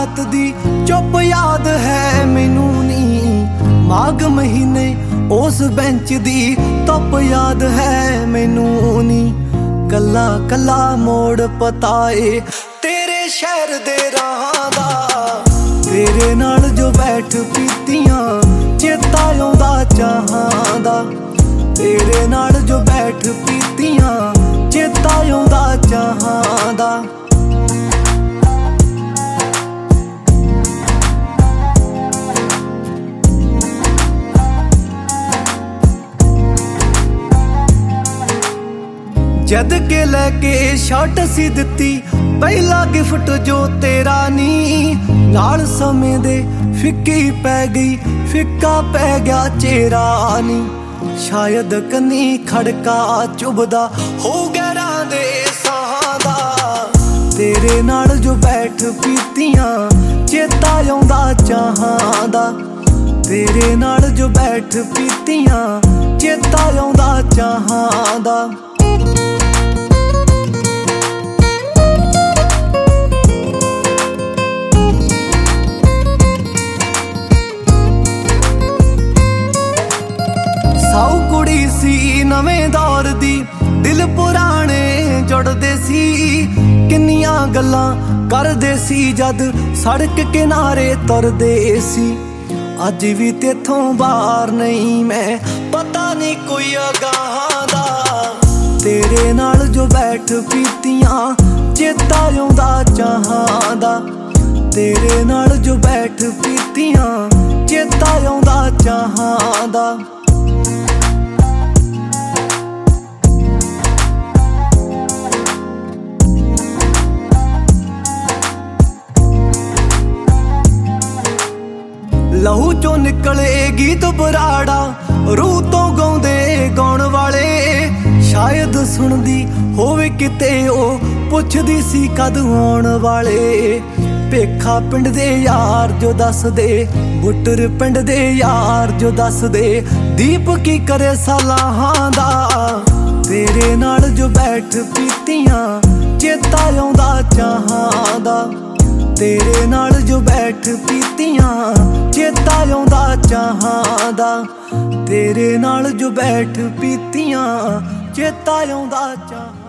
रात दी चुप याद है मैनू नी, माघ महीने उस बेंच दी धुप याद है मैनू नी। कला कला मोड़ पताए तेरे शहर दे राहां दा, तेरे नाल जो बैठ पीतियां चेता आउंदा चाहां दा, तेरे नाल जो बैठ पीतियां चेता आउंदा चाहां दा। जद के लैके शर्ट सी दिती पहला गिफ्ट जो तेरा नी, नाल समय दे फिक्की पै गई फिक्का पै गया चेहरा नी। शायद कन्नी खड़का चुभदा हो गैरां दे साहां दा, तेरे नाल जो बैठ पीतियां चेता आउंदा चाहां दा, तेरे नाल जो बैठ पीतियां चेता आउंदा चाहां दा। साऊ कुड़ी सी नवें दौर दी, दिल पुराने जुड़दे सी, किन्नियां गल्लां करदे सी जद सड़क किनारे तुरदे सी। अज भी तेथों बाहर नहीं मैं, पता नहीं कोई अगाहां दा, तेरे नाल जो बैठ पीतियां चेता आउंदा चाहां दा, तेरे नाल जो बैठ पीतियां चेता आउंदा चाहां दा। लहू चो निकले गीत बराड़ा, रूह तो गाउंदे गाउण वाले, शायद सुनदी होवे किते ओ पुछदी सी कद आउण वाले। पेखा पिंड दे यार जो दस दे, बुटर पिंड दे यार जो दस दे, दीप की करे सलाहां दा, तेरे नाल जो बैठ पीतियां चेता आउंदा चाहां दा, तेरे नाल जो बैठ पीतियां चेता आउंदा चाहां दा, तेरे नाल जो बैठ पीतियां चेता आउंदा चाहां।